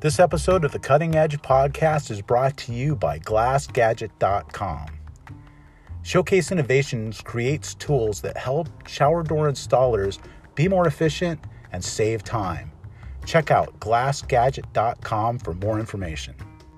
This episode of the Cutting Edge Podcast is brought to you by GlassGadget.com. Showcase Innovations creates tools that help shower door installers be more efficient and save time. Check out GlassGadget.com for more information.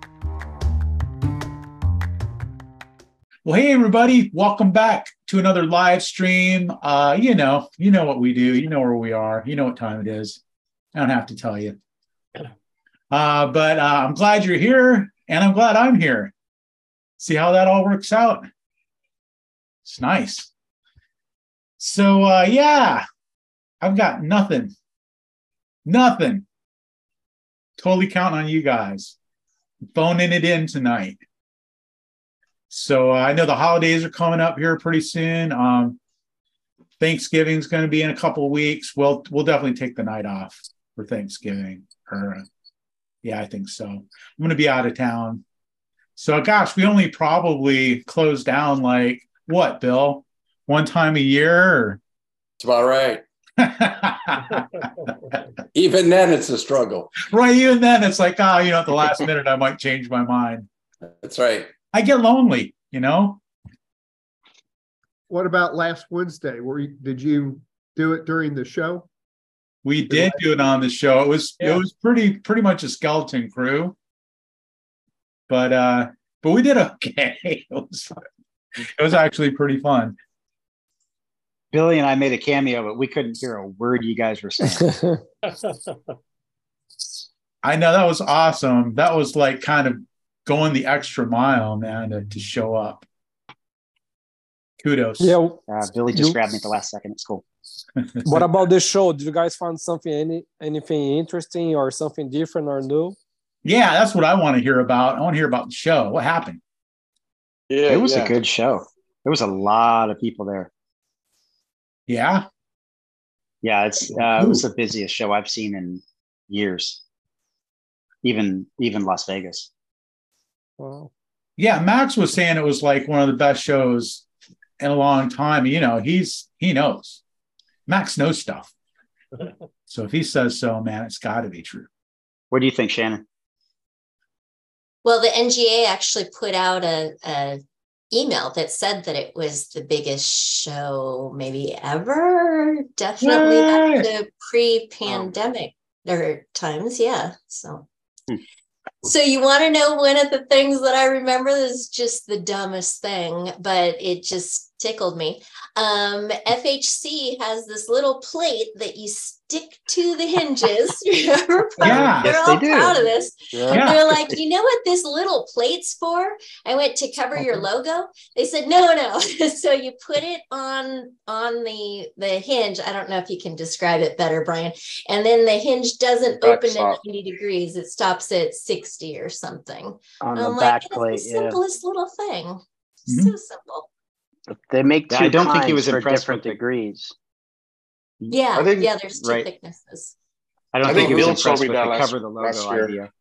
Well, hey, everybody. Welcome back to another live stream. You know what we do. You know where we are. You know what time it is. I don't have to tell you. But I'm glad you're here, and I'm glad I'm here. See how that all works out? It's nice. So, yeah, I've got nothing. Totally counting on you guys. Phoning it in tonight. So I know the holidays are coming up here pretty soon. Thanksgiving's going to be in a couple of weeks. We'll definitely take the night off for Thanksgiving. Yeah, I think so. I'm going to be out of town. So, gosh, we only probably close down like, what, Bill? One time a year? Or? It's about right. Even then, it's a struggle. Right, even then, it's like, at the last minute, I might change my mind. That's right. I get lonely, What about last Wednesday? Did you do it during the show? We did do it on the show. It was pretty much a skeleton crew, but we did okay. It was actually pretty fun. Billy and I made a cameo, but we couldn't hear a word you guys were saying. I know, that was awesome. That was like kind of going the extra mile, man, to show up. Kudos. Yeah, Billy just grabbed me at the last second. It's cool. What about this show? Did you guys find anything interesting or something different or new? Yeah, that's what I want to hear about. I want to hear about the show. What happened? Yeah, it was a good show. There was a lot of people there. Yeah. Yeah, it was the busiest show I've seen in years. Even Las Vegas. Wow. Yeah, Max was saying it was like one of the best shows in a long time. He knows. Max knows stuff. So if he says so, man, it's got to be true. What do you think, Shannon? Well, the NGA actually put out a email that said that it was the biggest show maybe ever. Definitely back to pre-pandemic times. Yeah. So. So you want to know one of the things that I remember is just the dumbest thing, but it just tickled me. FHC has this little plate that you stick to the hinges. Remember? Yeah, They're all proud of this. Yeah. They're like, you know what this little plate's for? I went to cover your logo. They said, no. So you put it on the hinge. I don't know if you can describe it better, Brian. And then the hinge doesn't open at 90 degrees. It stops at 60 or something. On the back plate, it's the simplest little thing. Mm-hmm. So simple. They make two. I don't think he was for impressed different with degrees. Yeah, there's two thicknesses. I think he was Bill impressed told with me the that cover the logo last year. idea.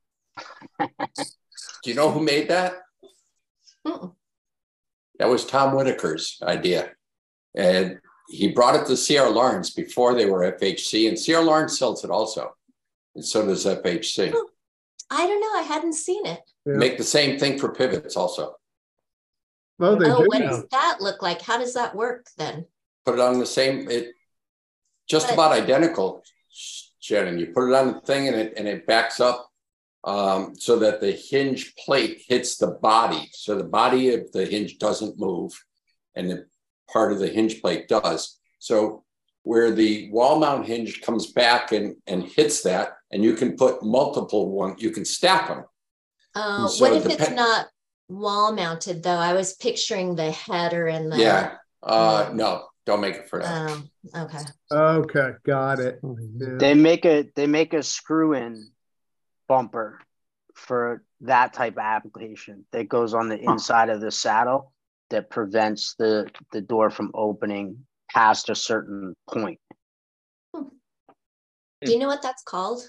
Do you know who made that? Mm-mm. That was Tom Whitaker's idea. And he brought it to C.R. Lawrence before they were FHC, and C.R. Lawrence sells it also. And so does FHC. I don't know. I hadn't seen it. Yeah. Make the same thing for pivots also. Well, they do. What does that look like? How does that work then? Put it on the same, about identical, Shannon. You put it on the thing and it backs up so that the hinge plate hits the body. So the body of the hinge doesn't move and the part of the hinge plate does. So where the wall mount hinge comes back and hits that, and you can put multiple you can stack them. So what if it's not wall mounted though? I was picturing the header and the no, don't make it for that. Okay, got it. Yeah. They make a screw-in bumper for that type of application that goes on the inside of the saddle that prevents the door from opening past a certain point. Do you know what that's called?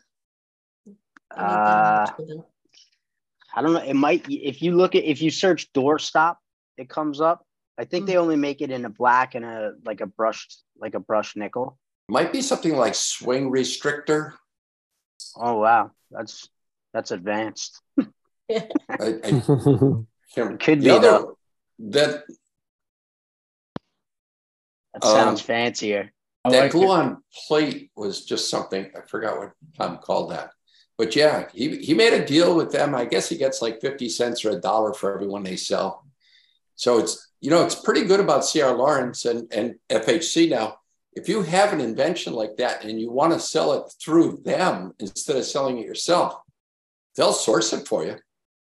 I don't know. It might, if you search doorstop, it comes up. I think they only make it in a black and a brushed nickel. Might be something like swing restrictor. Oh wow, that's That's advanced. I can't, Could the be, other, though. that That sounds fancier. I that like it. glue-on plate was just something, I forgot what Tom called that. But yeah, he made a deal with them. I guess he gets like 50 cents or $1 for every one they sell. So it's, you know, it's pretty good about C.R. Lawrence and FHC now. If you have an invention like that and you want to sell it through them instead of selling it yourself, they'll source it for you.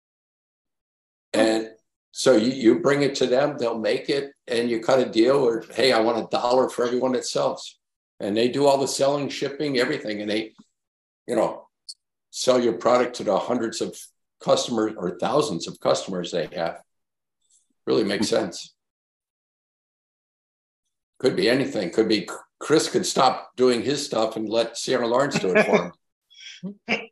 And so you bring it to them, they'll make it, and you cut a deal, or, hey, I want $1 for everyone that sells. And they do all the selling, shipping, everything. And they, you know, sell your product to the hundreds of customers or thousands of customers they have. Really makes sense. Could be anything. Could be Chris could stop doing his stuff and let C.R. Lawrence do it for him.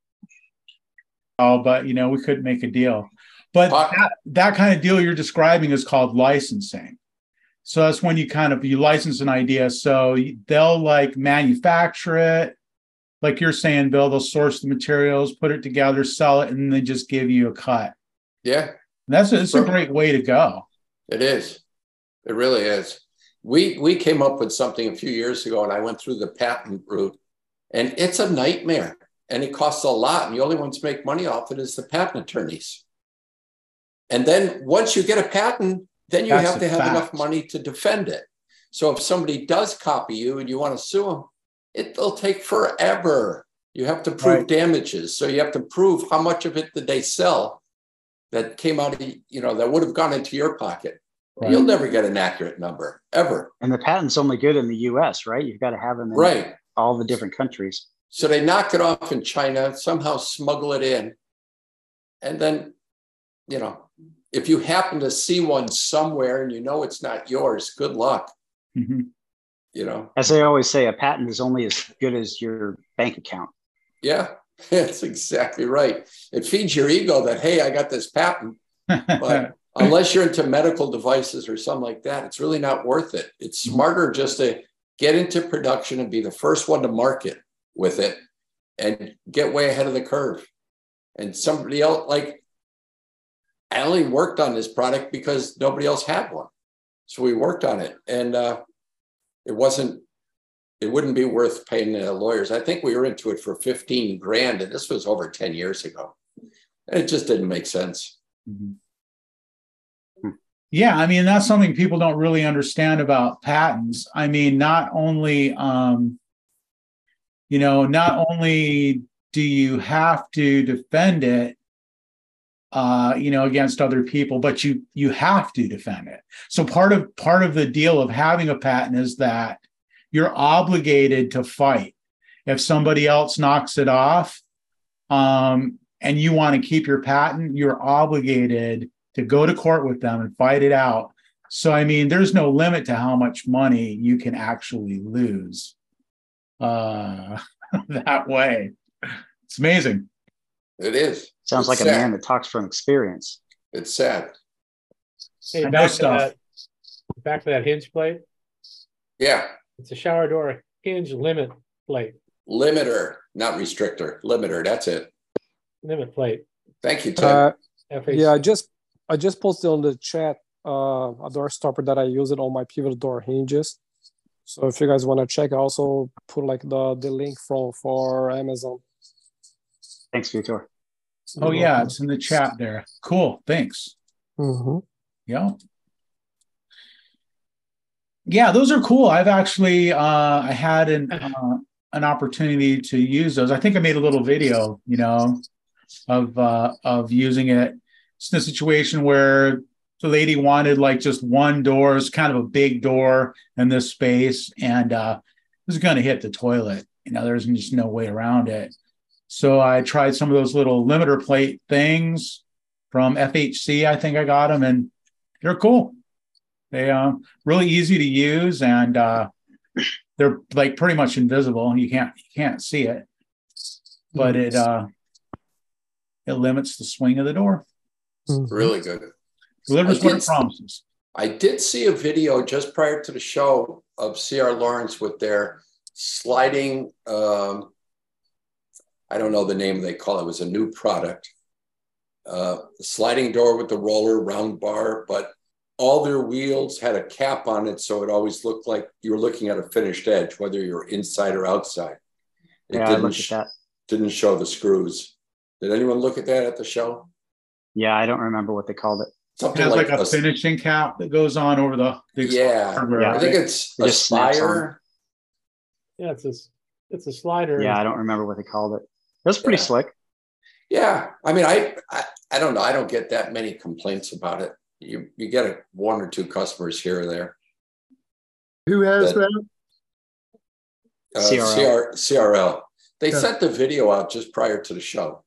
Oh, but you know, we couldn't make a deal. But that kind of deal you're describing is called licensing. So that's when you license an idea. So they'll like manufacture it. Like you're saying, Bill, they'll source the materials, put it together, sell it, and then just give you a cut. Yeah. It's a great way to go. It is. It really is. We came up with something a few years ago, and I went through the patent route, and it's a nightmare, and it costs a lot. And the only ones who make money off it is the patent attorneys. And then once you get a patent, then you have to have enough money to defend it. So if somebody does copy you and you want to sue them, it'll take forever. You have to prove damages. So you have to prove how much of it did they sell that came out of, you know, that would have gone into your pocket. Right. You'll never get an accurate number, ever. And the patent's only good in the US, right? You've got to have them in all the different countries. So they knock it off in China, somehow smuggle it in. And then, you know, if you happen to see one somewhere and you know it's not yours, good luck. Mm-hmm. You know, as they always say, a patent is only as good as your bank account. Yeah, that's exactly right. It feeds your ego that, hey, I got this patent. But unless you're into medical devices or something like that, it's really not worth it. It's smarter just to get into production and be the first one to market with it and get way ahead of the curve. And somebody else, like, I only worked on this product because nobody else had one. So we worked on it, and it wouldn't be worth paying the lawyers. I think we were into it for 15 grand, and this was over 10 years ago. And it just didn't make sense. Yeah, I mean, that's something people don't really understand about patents. I mean, not only do you have to defend it, against other people, but you have to defend it. So part of the deal of having a patent is that you're obligated to fight. If somebody else knocks it off, and you want to keep your patent, you're obligated to go to court with them and fight it out. So, I mean, there's no limit to how much money you can actually lose that way. It's amazing. It is. Sounds like sad. A man that talks from experience. It's sad. Hey, back to that hinge plate. Yeah. It's a shower door hinge limit plate. Limiter, not restrictor. Limiter, that's it. Limit plate. Thank you, Tim. Yeah, I just posted on the chat a door stopper that I use it on my pivot door hinges. So if you guys want to check, I also put like the link for Amazon. Thanks, Vitor. Oh yeah, it's in the chat there. Cool, thanks. Mm-hmm. Yeah, those are cool. I've actually I had an opportunity to use those. I think I made a little video, of using it. It's in a situation where the lady wanted like just one door, it's kind of a big door in this space, and it was going to hit the toilet. There's just no way around it. So I tried some of those little limiter plate things from FHC. I think I got them, and they're cool. They really easy to use, and they're like pretty much invisible. You can't see it, but it limits the swing of the door. Really good. Delivers what it promises. I did see a video just prior to the show of C.R. Lawrence with their sliding I don't know the name they call it. It was a new product. Sliding door with the roller, round bar, but all their wheels had a cap on it, so it always looked like you were looking at a finished edge, whether you're inside or outside. It Yeah, I looked at that. didn't show the screws. Did anyone look at that at the show? Yeah, I don't remember what they called it. It Something has like like a finishing cap that goes on over the yeah. hardware, Yeah. I think right? it's It just snaps Aspire. Yeah, it's a slider. Yeah, I don't remember what they called it. It was pretty Yeah. slick. Yeah, I mean, I don't know. I don't get that many complaints about it. You get one or two customers here or there. Who has That- that? CRL. They Yeah. sent the video out just prior to the show.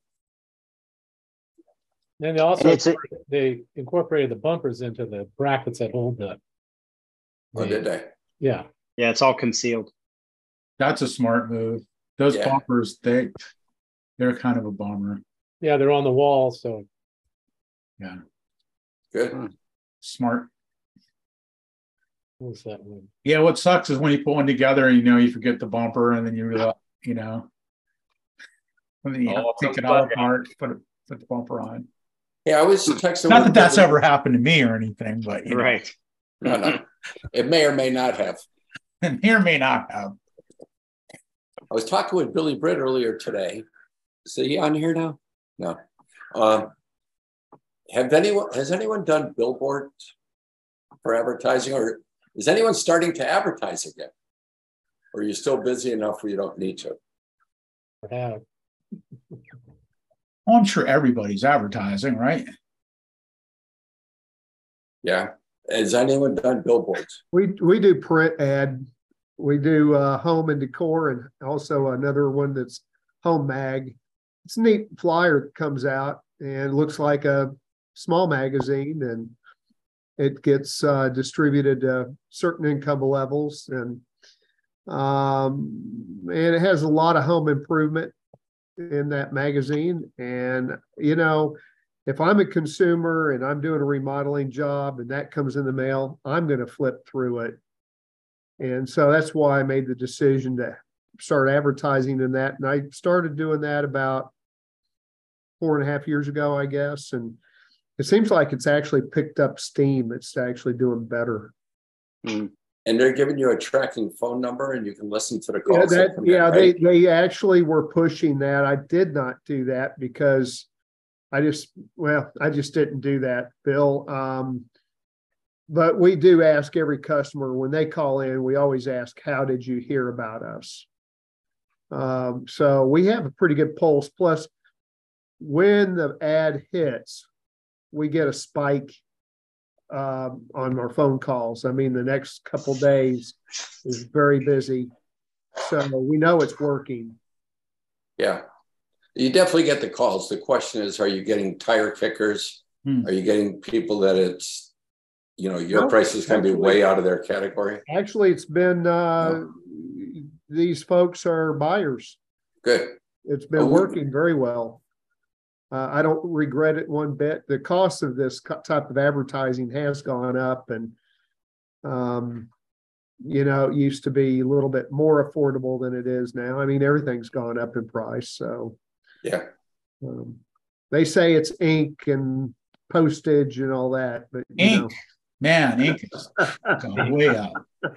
Then they also And it's they incorporated the bumpers into the brackets that hold the. Or did they? Yeah. Yeah, it's all concealed. That's a smart move. Those Yeah. bumpers, they're kind of a bummer. Yeah, they're on the wall, so Yeah, Good. smart. what's that one? Yeah, what sucks is when you put one together and you forget the bumper, and then you realize, and then you have to take it all apart, put the bumper on. Yeah, I was texting. Not with that that's Billy. ever happened to me or anything, but Right. No. It may or may not have. and here may not have. I was talking with Billy Britt earlier today. Is he on here now? No. Has anyone done billboards for advertising, or is anyone starting to advertise again? Or are you still busy enough where you don't need to? Yeah. Well, I'm sure everybody's advertising, right? Yeah. Has anyone done billboards? We do print ad. We do home and decor, and also another one that's home mag. It's a neat flyer that comes out and looks like a small magazine, and it gets distributed to certain income levels, and it has a lot of home improvement in that magazine. And if I'm a consumer and I'm doing a remodeling job and that comes in the mail, I'm going to flip through it. And so that's why I made the decision to start advertising in that. And I started doing that about 4.5 years ago, I guess. And it seems like it's actually picked up steam. It's actually doing better. And they're giving you a tracking phone number and you can listen to the calls. They actually were pushing that. I did not do that because I just didn't do that, Bill. But we do ask every customer when they call in, we always ask, how did you hear about us? So we have a pretty good pulse. Plus, when the ad hits, we get a spike on our phone calls. I mean, the next couple days is very busy. So we know it's working. Yeah. You definitely get the calls. The question is, are you getting tire kickers? Are you getting people that it's, your price is going to be way out of their category? Actually, it's been, these folks are buyers. Good. It's been working very well. I don't regret it one bit. The cost of this type of advertising has gone up, and it used to be a little bit more affordable than it is now. I mean, everything's gone up in price. So yeah, they say it's ink and postage and all that, but ink is gone way up.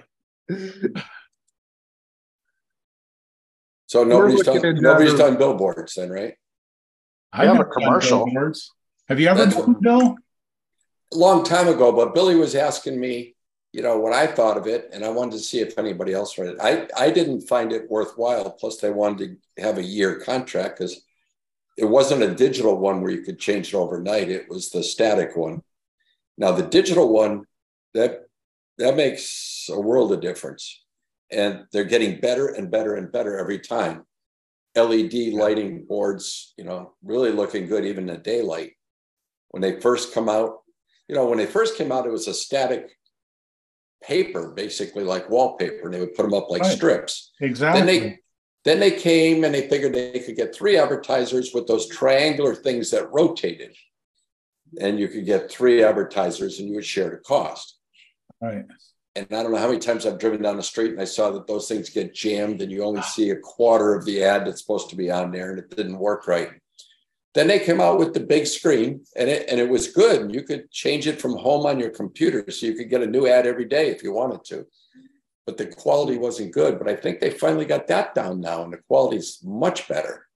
So nobody's done billboards then, right? I have a commercial. Have you ever done, Bill? A long time ago, but Billy was asking me, what I thought of it, and I wanted to see if anybody else read it. I didn't find it worthwhile. Plus, they wanted to have a year contract because it wasn't a digital one where you could change it overnight. It was the static one. Now, the digital one, that makes a world of difference. And they're getting better and better and better every time. LED lighting boards, really looking good even in daylight. When they first come out, it was a static paper, basically like wallpaper, and they would put them up like strips. Exactly. Then they came and they figured they could get 3 advertisers with those triangular things that rotated. And you could get 3 advertisers and you would share the cost. Right. And I don't know how many times I've driven down the street and I saw that those things get jammed and you only see a quarter of the ad that's supposed to be on there, and it didn't work right. Then they came out with the big screen, and it was good. You could change it from home on your computer, so you could get a new ad every day if you wanted to. But the quality wasn't good. But I think they finally got that down now, and the quality is much better.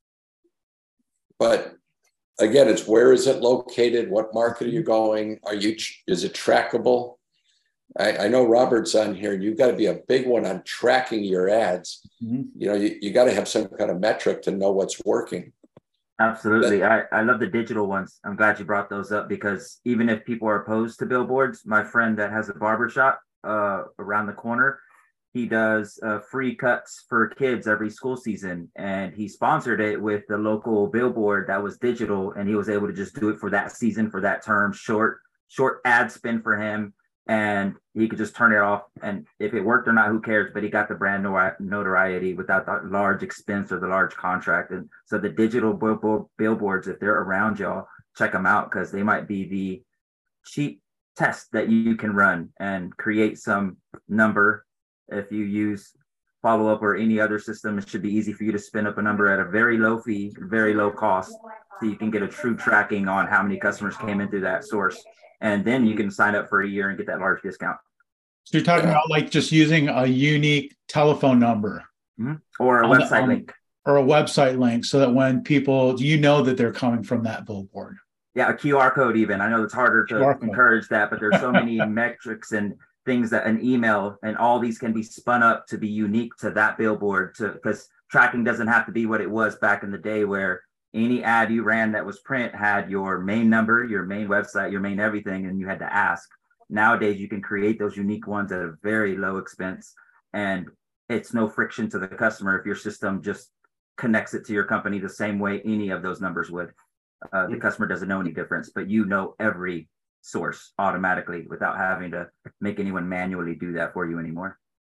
But again, it's where is it located? What market are you going? Is it trackable? I know Robert's on here, and you've got to be a big one on tracking your ads. Mm-hmm. You know, you got to have some kind of metric to know what's working. Absolutely. I love the digital ones. I'm glad you brought those up, because even if people are opposed to billboards, my friend that has a barbershop around the corner, he does free cuts for kids every school season, and he sponsored it with the local billboard that was digital, and he was able to just do it for that season, for that term, short ad spend for him, and he could just turn it off, and if it worked or not, who cares? But he got the brand notoriety without the large expense or the large contract. And so the digital billboards, if they're around y'all, check them out, because they might be the cheap test that you can run and create some number. If you use Follow Up or any other system, it should be easy for you to spin up a number at a very low fee, very low cost, so you can get a true tracking on how many customers came in through that source. And then you can sign up for a year and get that large discount. So you're talking about like just using a unique telephone number, mm-hmm. or a website link. Or a website link, so that when people, you know that they're coming from that billboard. Yeah, a QR code even. I know it's harder to encourage that, but there's so many metrics and things that an email and all these can be spun up to be unique to that billboard, because tracking doesn't have to be what it was back in the day, where any ad you ran that was print had your main number, your main website, your main everything, and you had to ask. Nowadays, you can create those unique ones at a very low expense, and it's no friction to the customer if your system just connects it to your company the same way any of those numbers would. The customer doesn't know any difference, but you know every source automatically without having to make anyone manually do that for you anymore.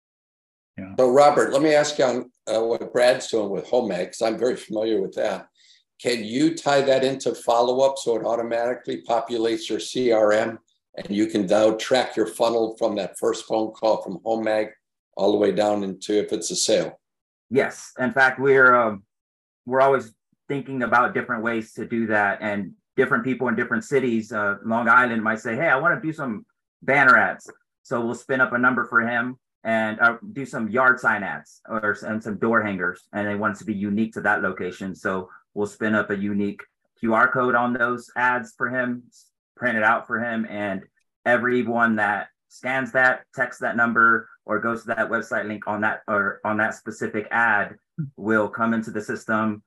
Yeah. So Robert, let me ask you on what Brad's doing with HomeAg, because I'm very familiar with that. Can you tie that into Follow Up so it automatically populates your CRM, and you can now track your funnel from that first phone call from HomeAg all the way down into if it's a sale? Yes. In fact, we're always thinking about different ways to do that, and different people in different cities. Long Island might say, hey, I want to do some banner ads. So we'll spin up a number for him and do some yard sign ads and some door hangers. And they want it to be unique to that location. So we'll spin up a unique QR code on those ads for him, print it out for him. And everyone that scans that, texts that number, or goes to that website link on that specific ad will come into the system,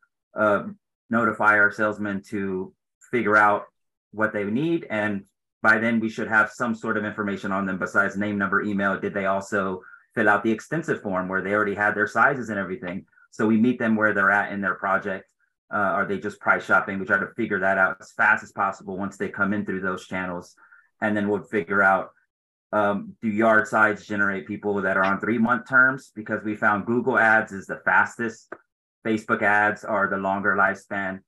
notify our salesman to figure out what they need. And by then we should have some sort of information on them besides name, number, email. Did they also fill out the extensive form where they already had their sizes and everything? So we meet them where they're at in their project. Are they just price shopping? We try to figure that out as fast as possible once they come in through those channels. And then we'll figure out, do yard sites generate people that are on 3-month terms? Because we found Google ads is the fastest. Facebook ads are the longer lifespan.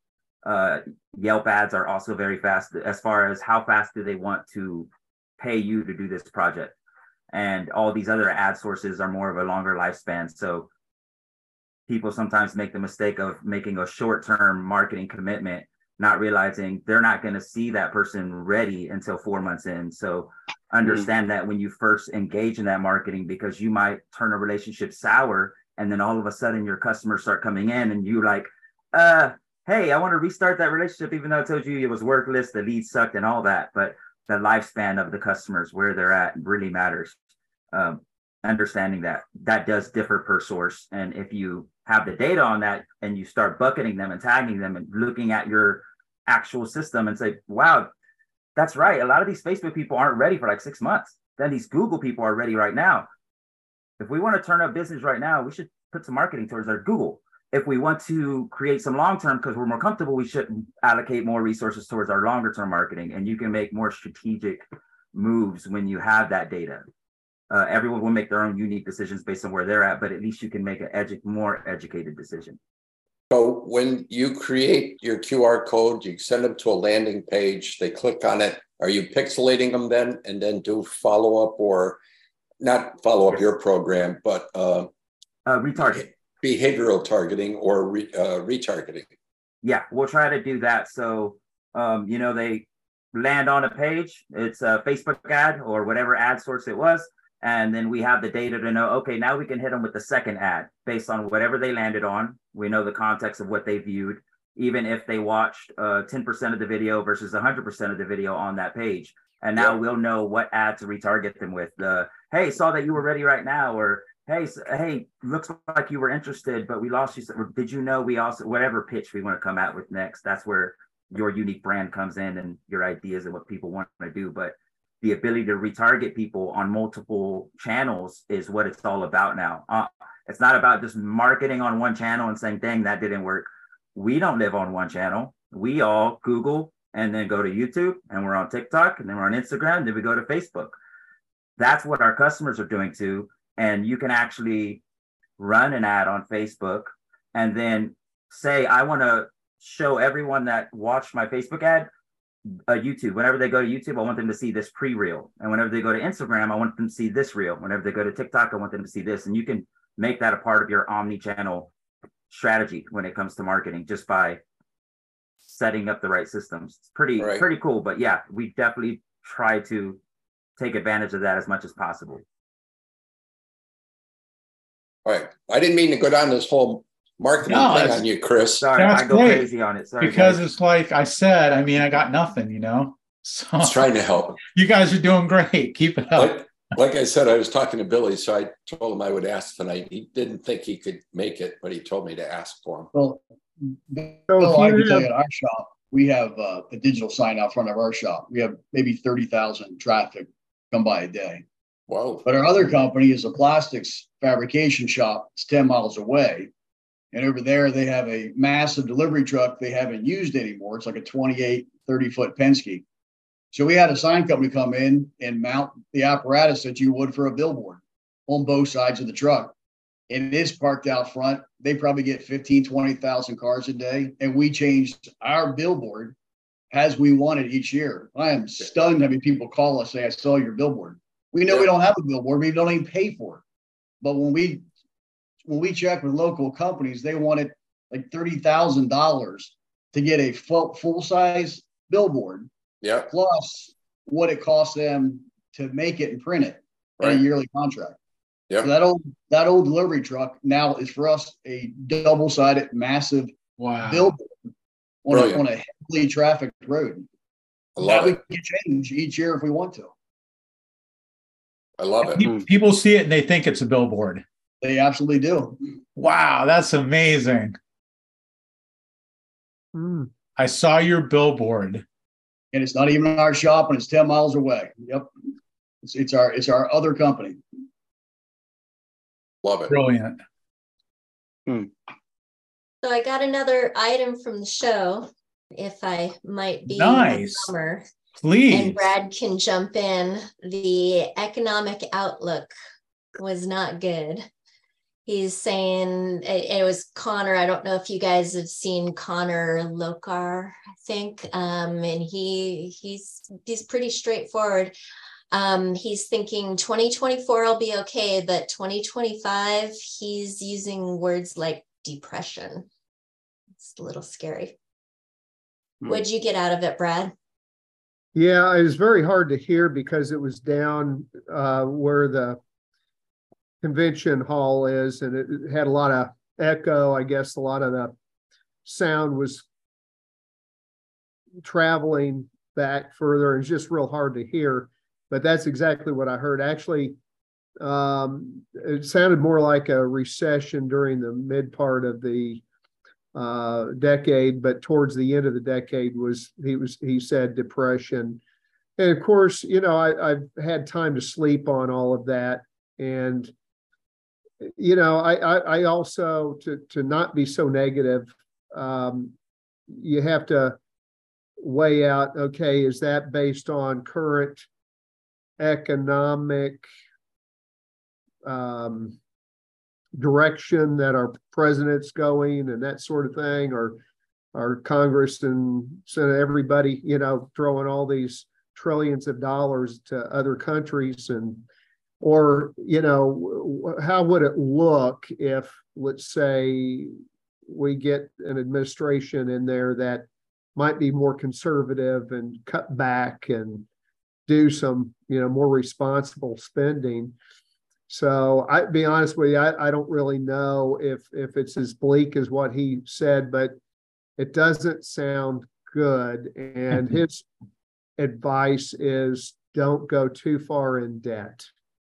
Yelp ads are also very fast as far as how fast do they want to pay you to do this project. And all these other ad sources are more of a longer lifespan. So people sometimes make the mistake of making a short-term marketing commitment, not realizing they're not going to see that person ready until 4 months in. So understand that when you first engage in that marketing, because you might turn a relationship sour, and then all of a sudden your customers start coming in and you're like, hey, I want to restart that relationship, even though I told you it was worthless, the lead sucked and all that. But the lifespan of the customers, where they're at, really matters. Understanding that does differ per source. And if you have the data on that and you start bucketing them and tagging them and looking at your actual system and say, wow, that's right. A lot of these Facebook people aren't ready for like 6 months. Then these Google people are ready right now. If we want to turn up business right now, we should put some marketing towards our Google. If we want to create some long-term, because we're more comfortable, we should allocate more resources towards our longer-term marketing. And you can make more strategic moves when you have that data. Everyone will make their own unique decisions based on where they're at, but at least you can make a more educated decision. So when you create your QR code, you send them to a landing page, they click on it. Are you pixelating them then and then do follow-up, or not follow up your program, but retarget. Behavioral targeting or retargeting. Yeah, we'll try to do that. So, they land on a page, it's a Facebook ad or whatever ad source it was. And then we have the data to know, okay, now we can hit them with the second ad based on whatever they landed on. We know the context of what they viewed, even if they watched 10% of the video versus 100% of the video on that page. And now we'll know what ad to retarget them with. Hey, saw that you were ready right now, or hey, looks like you were interested, but we lost you. Did you know we also, whatever pitch we want to come out with next, that's where your unique brand comes in and your ideas and what people want to do. But the ability to retarget people on multiple channels is what it's all about now. It's not about just marketing on one channel and saying, dang, that didn't work. We don't live on one channel. We all Google and then go to YouTube, and we're on TikTok, and then we're on Instagram, then we go to Facebook. That's what our customers are doing too. And you can actually run an ad on Facebook and then say, I want to show everyone that watched my Facebook ad YouTube. Whenever they go to YouTube, I want them to see this pre-reel. And whenever they go to Instagram, I want them to see this reel. Whenever they go to TikTok, I want them to see this. And you can make that a part of your omni-channel strategy when it comes to marketing, just by setting up the right systems. It's pretty cool. But yeah, we definitely try to take advantage of that as much as possible. All right. I didn't mean to go down this whole marketing thing on you, Chris. Sorry, I go crazy on it. Sorry, because guys. it's like I said, I mean, I got nothing, So I was trying to help. You guys are doing great. Keep it up. Like I said, I was talking to Billy, so I told him I would ask tonight. He didn't think he could make it, but he told me to ask for him. Well, I can tell you at our shop, we have a digital sign out front of our shop. We have maybe 30,000 traffic come by a day. Wow. But our other company is a plastics fabrication shop. It's 10 miles away. And over there, they have a massive delivery truck they haven't used anymore. It's like a 28, 30-foot Penske. So we had a sign company come in and mount the apparatus that you would for a billboard on both sides of the truck. And it is parked out front. They probably get 15, 20,000 cars a day. And we changed our billboard as we wanted each year. I am stunned having people call us, say, I saw your billboard. We know we don't have a billboard. We don't even pay for it. But when we check with local companies, they wanted like $30,000 to get a full-size billboard. Yeah. Plus what it costs them to make it and print it in a yearly contract. Yeah. So that old delivery truck now is for us a double-sided massive billboard on a heavily trafficked road. I love it. We can change each year if we want to. I love it. People see it and they think it's a billboard. They absolutely do. Wow, that's amazing. I saw your billboard. And it's not even in our shop, and it's 10 miles away. Yep. It's our other company. Love it. Brilliant. So I got another item from the show, if I might be nice. a summer. Please. And Brad can jump in. The economic outlook was not good. He's saying, it was Connor. I don't know if you guys have seen Connor Lokar, I think. And he's pretty straightforward. He's thinking 2024 will be okay, but 2025, he's using words like depression. It's a little scary. What'd you get out of it, Brad? Yeah, it was very hard to hear because it was down where the convention hall is, and it had a lot of echo. I guess a lot of the sound was traveling back further, and it's just real hard to hear. But that's exactly what I heard. Actually, it sounded more like a recession during the mid part of the decade, but towards the end of the decade he said depression. And of course, I've had time to sleep on all of that. And, I also, to not be so negative, you have to weigh out, okay, is that based on current economic direction that our president's going and that sort of thing, or our Congress and Senate, everybody, throwing all these trillions of dollars to other countries, and Or, you know, how would it look if, let's say, we get an administration in there that might be more conservative and cut back and do some, you know, more responsible spending. So I'd be honest with you, I don't really know if it's as bleak as what he said, but it doesn't sound good. And his advice is don't go too far in debt.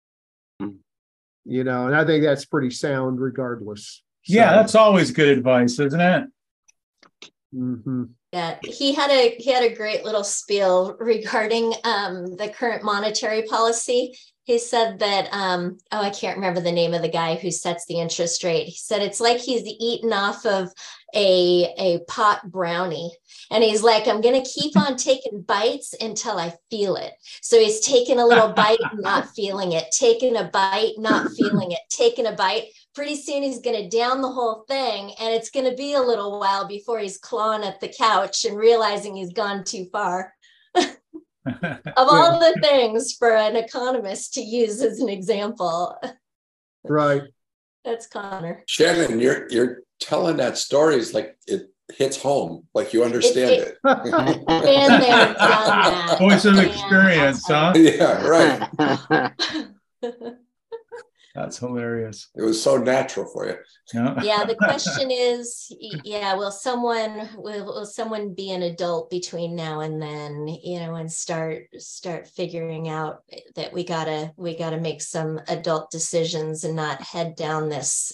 You know, and I think that's pretty sound regardless. Yeah, that's always good advice, isn't it? Mm-hmm. Yeah, he had a great little spiel regarding the current monetary policy. He said that I can't remember the name of the guy who sets the interest rate. He said it's like he's eaten off of a pot brownie. And he's like, I'm going to keep on taking bites until I feel it. So he's taking a little bite, not feeling it, taking a bite, not feeling it, taking a bite. Pretty soon he's going to down the whole thing. And it's going to be a little while before he's clawing at the couch and realizing he's gone too far. Of all the things for an economist to use as an example. Right. That's Connor. Shannon, you're telling that story is like it hits home, like you understand it. Been there, done that. Voice of experience, huh? Yeah, right. That's hilarious. It was so natural for you. Yeah, the question is, will someone be an adult between now and then, you know, and start figuring out that we gotta make some adult decisions and not head down this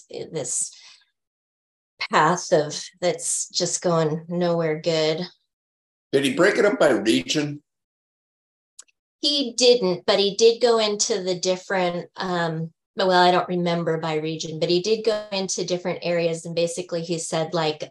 path that's just going nowhere good. Did he break it up by region? He didn't, but he did go into the different well, I don't remember by region, but he did go into different areas. And basically he said like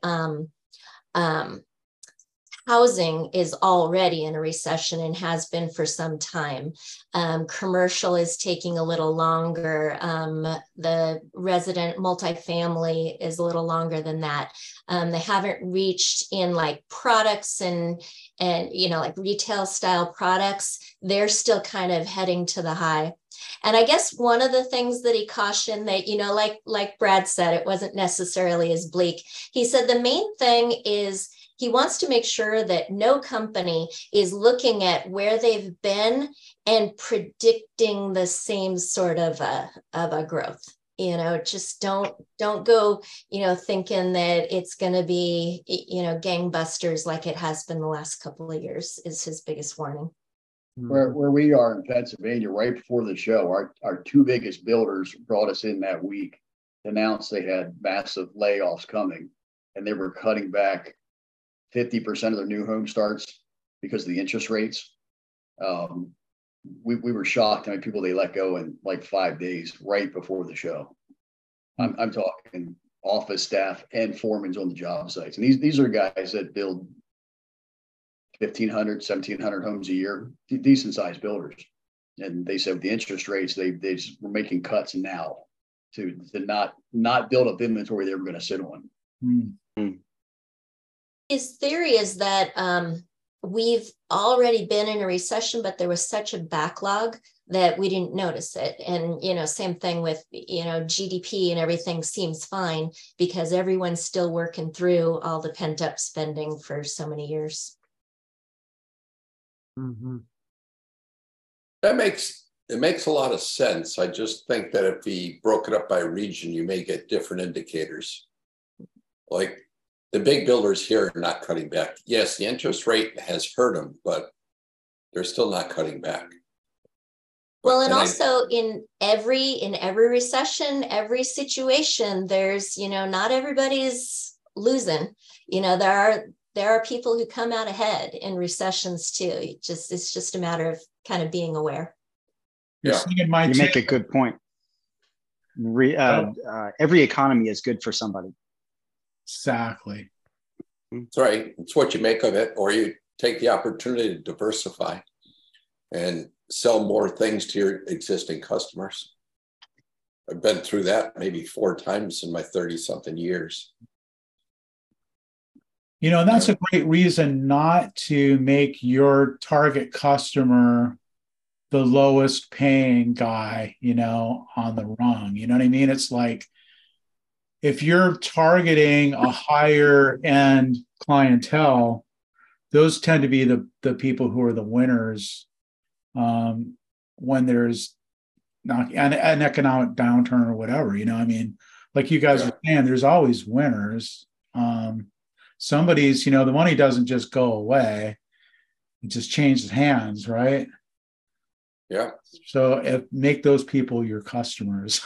housing is already in a recession and has been for some time. Commercial is taking a little longer. The resident multifamily is a little longer than that. They haven't reached in like products and you know, like retail style products. They're still kind of heading to the high. And I guess one of the things that he cautioned that, you know, like Brad said, it wasn't necessarily as bleak. He said the main thing is he wants to make sure that no company is looking at where they've been and predicting the same sort of a growth. You know, just don't go, you know, thinking that it's going to be, you know, gangbusters like it has been the last couple of years is his biggest warning. Where we are in Pennsylvania, right before the show, our two biggest builders brought us in that week, announced they had massive layoffs coming, and they were cutting back 50% of their new home starts because of the interest rates. We were shocked how many people they let go in like 5 days right before the show. I'm talking office staff and foremans on the job sites, and these are guys that build 1,500, 1,700 homes a year, decent sized builders. And they said with the interest rates, they just were making cuts now to not build up inventory they were going to sit on. Mm-hmm. His theory is that we've already been in a recession, but there was such a backlog that we didn't notice it. And, you know, same thing with, you know, GDP and everything seems fine because everyone's still working through all the pent up spending for so many years. Mm-hmm. It makes a lot of sense. I just think that if he broke it up by region, you may get different indicators. Like the big builders here are not cutting back. Yes, the interest rate has hurt them, but they're still not cutting back. Well, and also in every recession, every situation, there's, you know, not everybody's losing. You know, there are people who come out ahead in recessions too. It's just a matter of kind of being aware. Yeah, you make a good point. Every economy is good for somebody. Exactly. That's right. It's what you make of it, or you take the opportunity to diversify and sell more things to your existing customers. I've been through that maybe 4 times in my 30-something years. You know, that's a great reason not to make your target customer the lowest paying guy, on the rung. You know what I mean? It's like, if you're targeting a higher end clientele, those tend to be the people who are the winners when there's not an economic downturn or whatever. I mean, like you guys are saying, there's always winners. Somebody's, the money doesn't just go away; it just changes hands, right? Yeah. So make those people your customers.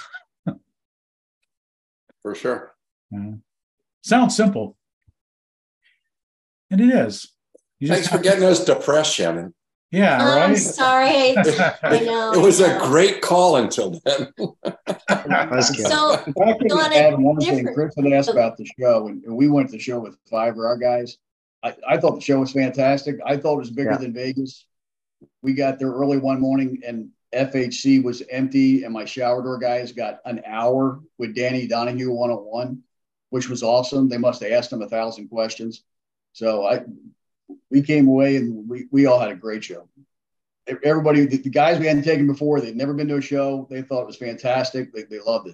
For sure. Yeah. Sounds simple. And it is. Thanks for getting us depressed, Shannon. Yeah, right? I'm sorry. I know. It was a great call until then. So, If I could add one thing, Chris had asked about the show, and we went to the show with 5 of our guys. I thought the show was fantastic. I thought it was bigger than Vegas. We got there early one morning, and FHC was empty, and my shower door guys got an hour with Danny Donahue one-on-one, which was awesome. They must have asked him 1,000 questions. So we came away, and we all had a great show. Everybody, the guys we hadn't taken before, they'd never been to a show. They thought it was fantastic. They loved it.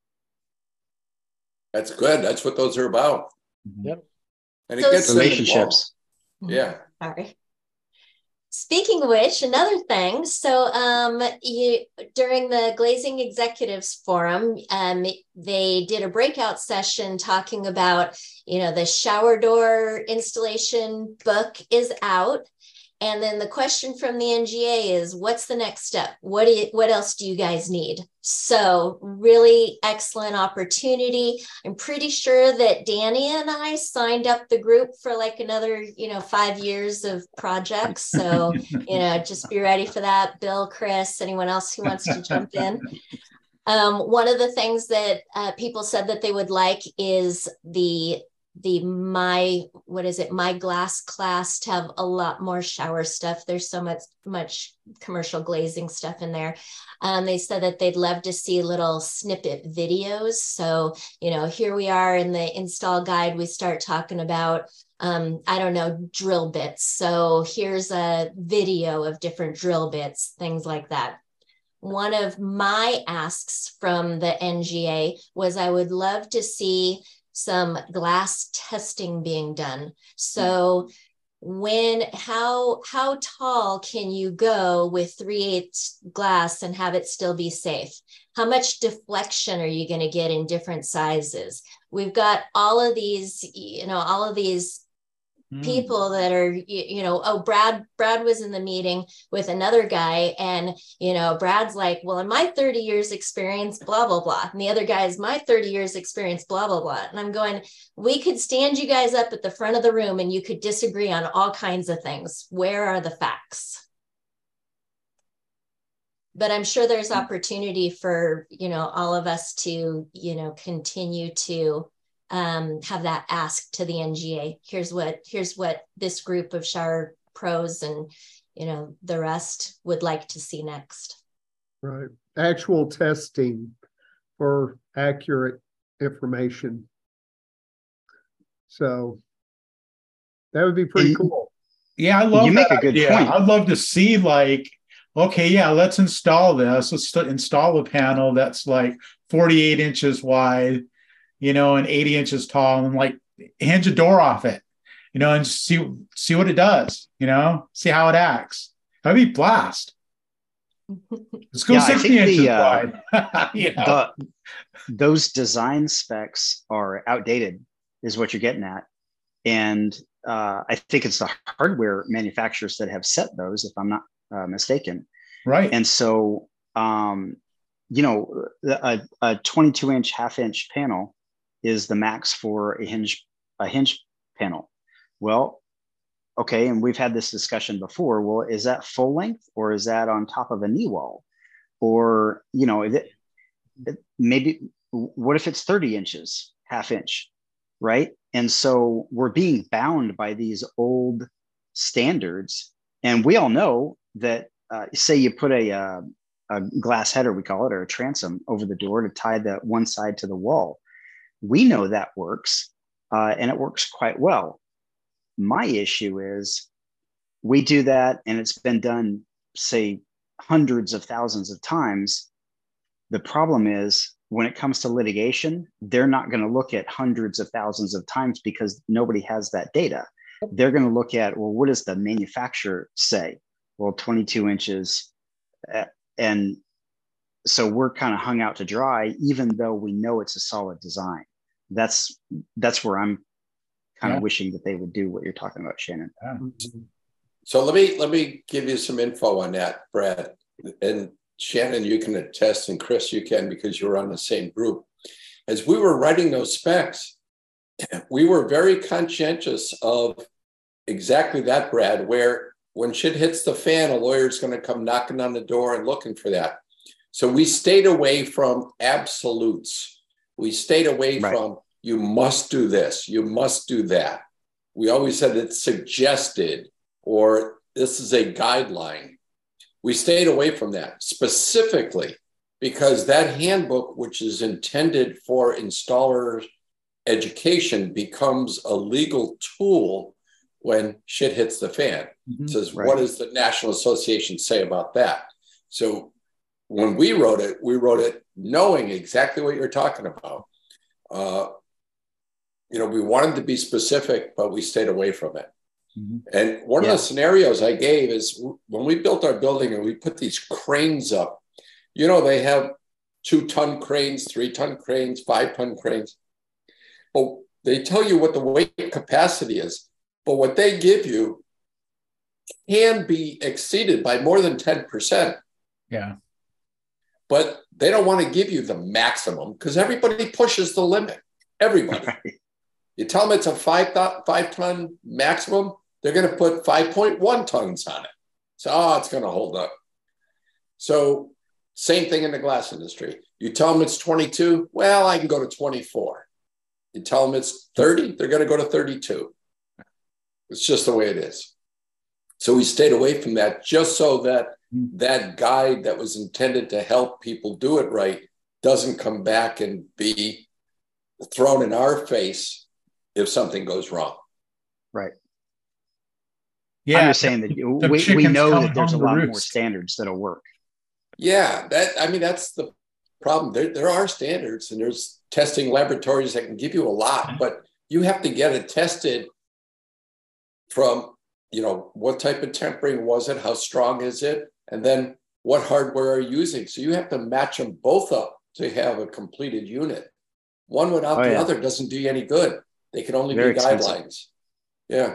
That's good. That's what those are about. Yep. And it gets relationships. Yeah. Sorry. Speaking of which, another thing. So during the Glazing Executives Forum, they did a breakout session talking about, the shower door installation book is out. And then the question from the NGA is, what's the next step? What else do you guys need? So really excellent opportunity. I'm pretty sure that Danny and I signed up the group for like another, 5 years of projects. So, just be ready for that. Bill, Chris, anyone else who wants to jump in. One of the things that people said that they would like is the My Glass class to have a lot more shower stuff. There's so much commercial glazing stuff in there. They said that they'd love to see little snippet videos. So, here we are in the install guide, we start talking about, drill bits. So here's a video of different drill bits, things like that. One of my asks from the NGA was I would love to see some glass testing being done. So how tall can you go with 3/8 glass and have it still be safe? How much deflection are you going to get in different sizes? We've got all of these people that are, Brad was in the meeting with another guy, and, Brad's like, well, in my 30 years experience, blah, blah, blah. And the other guy is my 30 years experience, blah, blah, blah. And I'm going, we could stand you guys up at the front of the room and you could disagree on all kinds of things. Where are the facts? But I'm sure there's opportunity for, all of us to, continue to have that asked to the NGA. Here's what this group of shower pros and the rest would like to see next. Right. Actual testing for accurate information. So that would be pretty cool. Yeah, I love you that make a good idea. point. I'd love to see okay, yeah, let's install this. Let's install a panel that's like 48 inches wide, and 80 inches tall, and hinge a door off it, and see what it does, see how it acts. That'd be blast. Let's go 60 inches wide. Those design specs are outdated, is what you're getting at. And I think it's the hardware manufacturers that have set those, if I'm not mistaken. Right. And so, a 22-inch, half-inch panel is the max for a hinge panel. Well, okay, and we've had this discussion before. Well, is that full length, or is that on top of a knee wall? Or, maybe, what if it's 30 inches, half inch, right? And so we're being bound by these old standards. And we all know that, say you put a glass header, we call it, or a transom over the door to tie the one side to the wall. We know that works, and it works quite well. My issue is we do that, and it's been done, say, hundreds of thousands of times. The problem is when it comes to litigation, they're not going to look at hundreds of thousands of times because nobody has that data. They're going to look at, well, what does the manufacturer say? Well, 22 inches. And so we're kind of hung out to dry, even though we know it's a solid design. That's where I'm kind of wishing that they would do what you're talking about, Shannon. Yeah. So let me give you some info on that, Brad. And Shannon, you can attest, and Chris, you can, because you're on the same group. As we were writing those specs, we were very conscientious of exactly that, Brad, where when shit hits the fan, a lawyer's going to come knocking on the door and looking for that. So we stayed away from absolutes. We stayed away from, you must do this, you must do that. We always said it's suggested, or this is a guideline. We stayed away from that specifically because that handbook, which is intended for installer education, becomes a legal tool when shit hits the fan. It says, what does the National Association say about that? So when we wrote it knowing exactly what you're talking about. We wanted to be specific, but we stayed away from it. And one of the scenarios I gave is when we built our building and we put these cranes up, they have 2-ton cranes, 3-ton cranes, 5-ton cranes. But they tell you what the weight capacity is, but what they give you can be exceeded by more than 10%. Yeah. But they don't want to give you the maximum because everybody pushes the limit. Everybody. You tell them it's a 5-ton maximum, they're going to put 5.1 tons on it. So, it's going to hold up. So, same thing in the glass industry. You tell them it's 22, well, I can go to 24. You tell them it's 30, they're going to go to 32. It's just the way it is. So we stayed away from that just so that that guide that was intended to help people do it right doesn't come back and be thrown in our face if something goes wrong. Right. Yeah. I'm just saying that we know that there's a lot more standards that'll work. Yeah. That's the problem. There are standards and there's testing laboratories that can give you a lot, but you have to get it tested from, what type of tempering was it? How strong is it? And then what hardware are you using? So you have to match them both up to have a completed unit. One without the other doesn't do you any good. They can only be guidelines. Yeah.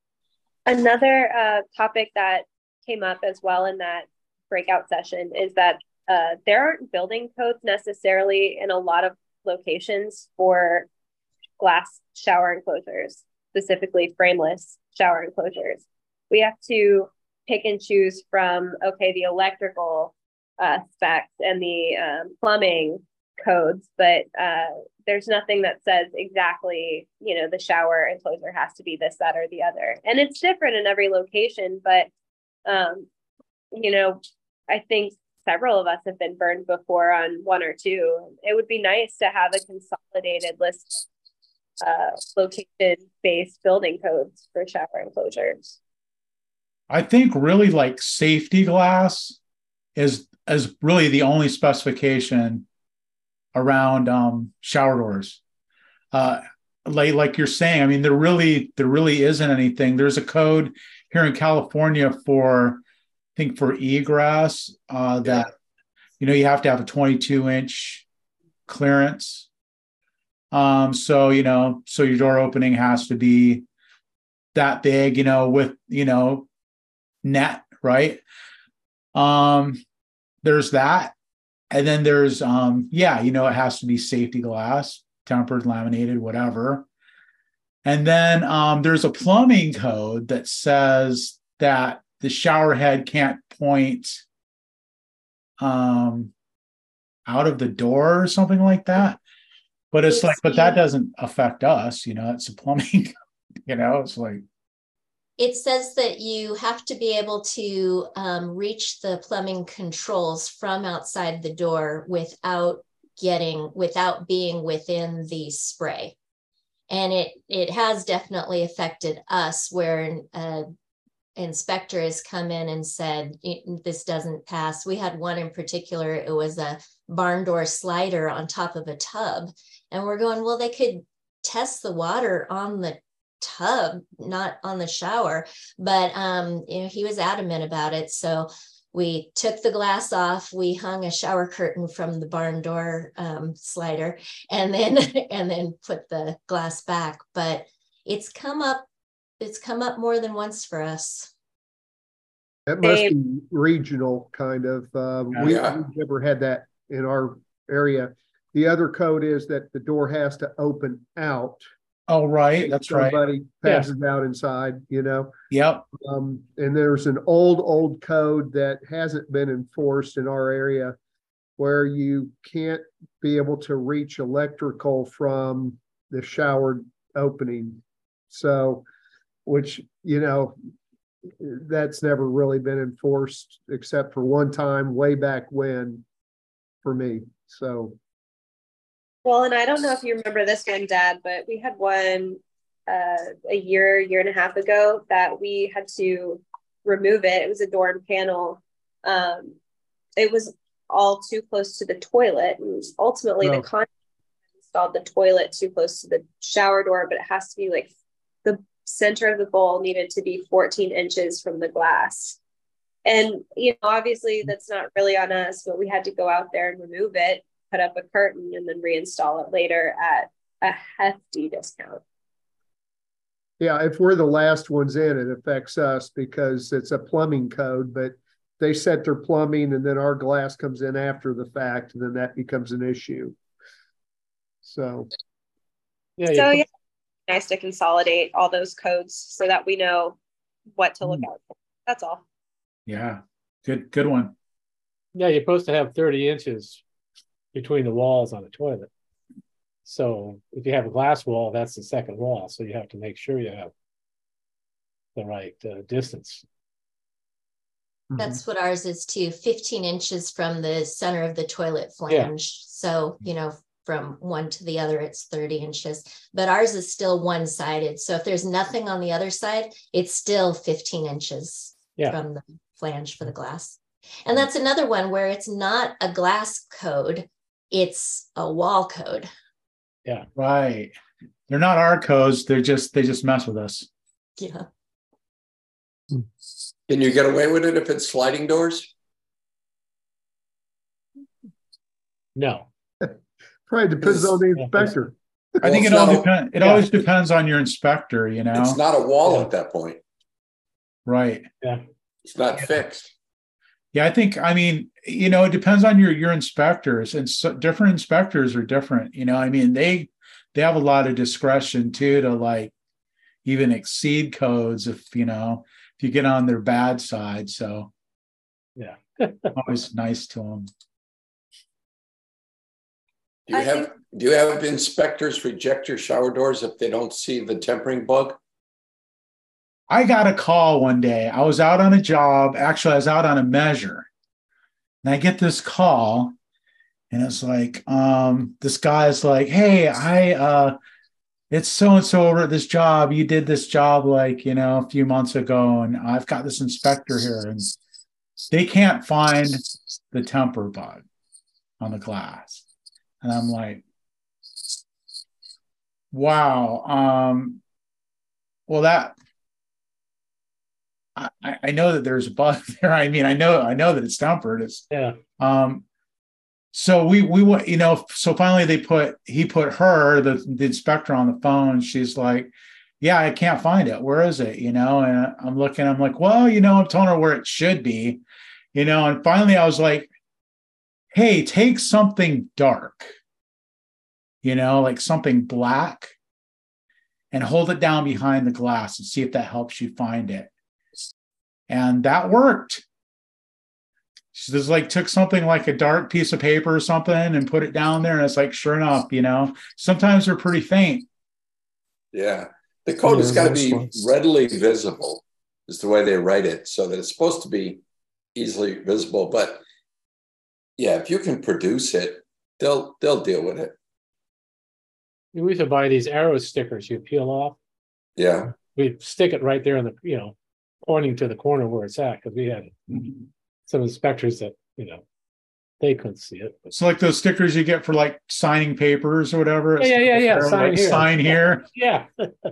Another topic that came up as well in that breakout session is that there aren't building codes necessarily in a lot of locations for glass shower enclosures, specifically frameless shower enclosures. We have to pick and choose from, the electrical specs and the plumbing codes, but there's nothing that says exactly, the shower enclosure has to be this, that, or the other. And it's different in every location, but, I think several of us have been burned before on one or two. It would be nice to have a consolidated list location-based building codes for shower enclosures. I think really like safety glass is really the only specification around shower doors. Like you're saying, there really isn't anything. There's a code here in California for egress that you have to have a 22-inch clearance. So your door opening has to be that big, with net, right? There's that. And then there's it has to be safety glass, tempered, laminated, whatever. And then there's a plumbing code that says that the shower head can't point out of the door or something like that. But but that doesn't affect us, it's a plumbing, it's like. It says that you have to be able to reach the plumbing controls from outside the door without being within the spray. And it has definitely affected us where inspector has come in and said, this doesn't pass. We had one in particular, it was a barn door slider on top of a tub. And we're going, well, they could test the water on the tub, not on the shower. But he was adamant about it. So we took the glass off, we hung a shower curtain from the barn door slider, and then put the glass back. But it's come up more than once for us. That must be regional kind of. We've never had that in our area. The other code is that the door has to open out. Oh, right. That's right. Somebody passes out inside, Yep. And there's an old code that hasn't been enforced in our area where you can't be able to reach electrical from the shower opening. So, which, that's never really been enforced except for one time way back when for me. So. Well, and I don't know if you remember this one, Dad, but we had one a year and a half ago that we had to remove it. It was a door and panel. It was all too close to the toilet. And ultimately, the contractor installed the toilet too close to the shower door, but it has to be like the center of the bowl needed to be 14 inches from the glass. And, obviously that's not really on us, but we had to go out there and remove it, put up a curtain, and then reinstall it later at a hefty discount. Yeah, if we're the last ones in, it affects us because it's a plumbing code, but they set their plumbing and then our glass comes in after the fact, and then that becomes an issue. So, nice to consolidate all those codes so that we know what to look out for. That's all. Yeah, good one. Yeah, you're supposed to have 30 inches between the walls on the toilet. So if you have a glass wall, that's the second wall. So you have to make sure you have the right distance. That's what ours is too, 15 inches from the center of the toilet flange. So, from one to the other, it's 30 inches. But ours is still one-sided. So if there's nothing on the other side, it's still 15 inches from the flange for the glass. And that's another one where it's not a glass code, it's a wall code. Yeah, right. They're not our codes. They just mess with us. Yeah. Can you get away with it if it's sliding doors? No. Probably depends on the inspector. I think it all depends. It always depends on your inspector, It's not a wall at that point. Right. Yeah. It's not fixed. Yeah, it depends on your inspectors, and so different inspectors are different. They have a lot of discretion too to even exceed codes if you get on their bad side. So yeah, always nice to them. Do you have inspectors reject your shower doors if they don't see the tempering bug? I got a call one day. I was out on a job. Actually, I was out on a measure. And I get this call, and it's like, this guy's like, hey, it's so-and-so over at this job. You did this job a few months ago, and I've got this inspector here, and they can't find the temper bug on the glass. And I'm like, wow. Well, I know that there's a bug there. I know that it's tempered. So we so finally he put her, the inspector, on the phone. She's like, yeah, I can't find it. Where is it? And I'm looking, I'm like, well, I'm telling her where it should be, and finally I was like, hey, take something dark, like something black, and hold it down behind the glass and see if that helps you find it. And that worked. She just took something like a dark piece of paper or something and put it down there. And it's like, sure enough, sometimes they're pretty faint. Yeah. The code has got to be readily visible is the way they write it, so that it's supposed to be easily visible. But yeah, if you can produce it, they'll deal with it. We used to buy these arrow stickers you peel off. Yeah. We stick it right there in the, pointing to the corner where it's at, because we had some inspectors that, they couldn't see it. But So like those stickers you get for like signing papers or whatever. yeah. Like, sign here. Yeah.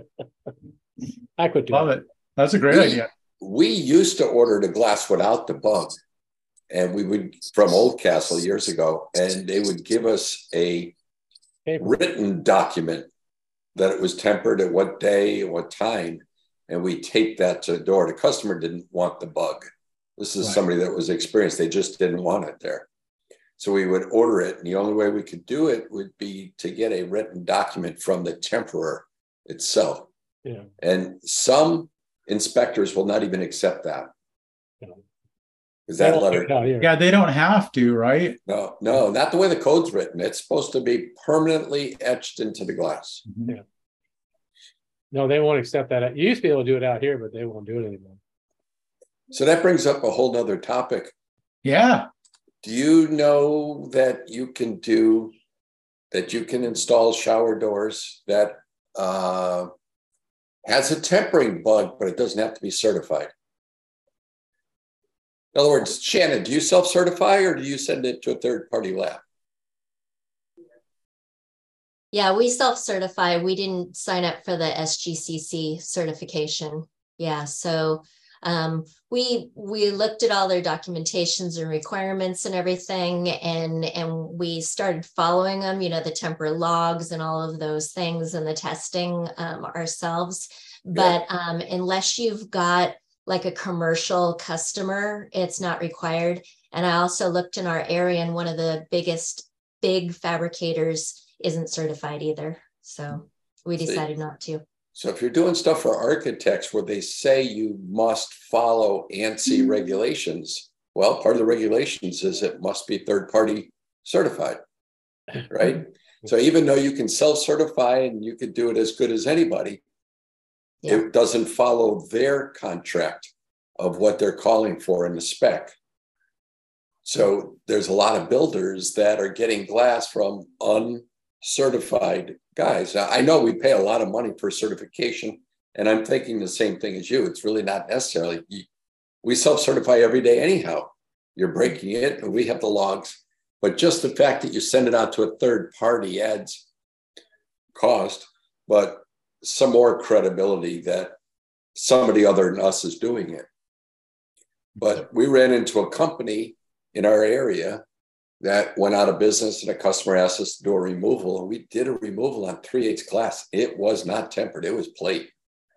I could do Love that. it. That's a great idea. We used to order the glass without the bug, and we would, from Oldcastle years ago, and they would give us a written document that it was tempered at what day and what time, and we taped that to the door. The customer didn't want the bug. This is somebody that was experienced. They just didn't want it there. So we would order it, and the only way we could do it would be to get a written document from the temperer itself. Yeah. And some inspectors will not even accept that. Yeah. Is that letter? Yeah, they don't have to, right? No, not the way the code's written. It's supposed to be permanently etched into the glass. Mm-hmm. Yeah. No, they won't accept that. You used to be able to do it out here, but they won't do it anymore. So that brings up a whole nother topic. Yeah. Do you know that you can install shower doors that has a tempering bug, but it doesn't have to be certified? In other words, Shannon, do you self-certify or do you send it to a third-party lab? Yeah, we self-certify. We didn't sign up for the SGCC certification. Yeah, so we looked at all their documentations and requirements and everything, and we started following them, the temper logs and all of those things and the testing ourselves. But unless you've got like a commercial customer, it's not required. And I also looked in our area, and one of the big fabricators isn't certified either. So we decided not to. So if you're doing stuff for architects where they say you must follow ANSI regulations, well, part of the regulations is it must be third-party certified, right? So even though you can self-certify and you could do it as good as anybody, it doesn't follow their contract of what they're calling for in the spec. So there's a lot of builders that are getting glass from uncertified guys. Now, I know we pay a lot of money for certification, and I'm thinking the same thing as you. It's really not necessarily. We self-certify every day anyhow. You're breaking it, and we have the logs. But just the fact that you send it out to a third party adds cost, but some more credibility that somebody other than us is doing it. But we ran into a company in our area that went out of business, and a customer asked us to do a removal, and we did a removal on 3/8 glass. It was not tempered. It was plate.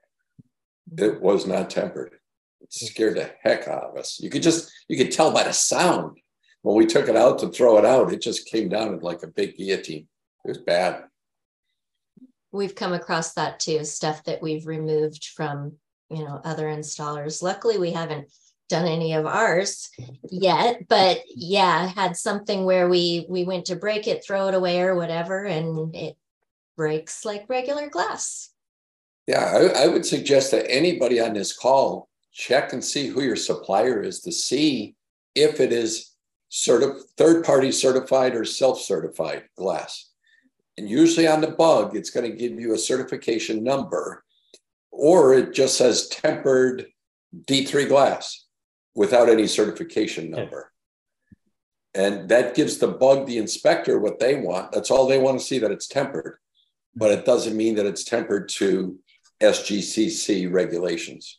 It was not tempered. It scared the heck out of us. You could tell by the sound. When we took it out to throw it out, it just came down like a big guillotine. It was bad. We've come across that too, stuff that we've removed from, other installers. Luckily, we haven't done any of ours yet, but had something where we went to break it, throw it away or whatever, and it breaks like regular glass. Yeah, I would suggest that anybody on this call check and see who your supplier is to see if it is third-party certified or self-certified glass. And usually on the bug, it's going to give you a certification number, or it just says tempered D3 glass without any certification number. And that gives the bug, the inspector, what they want. That's all they want to see, that it's tempered. But it doesn't mean that it's tempered to SGCC regulations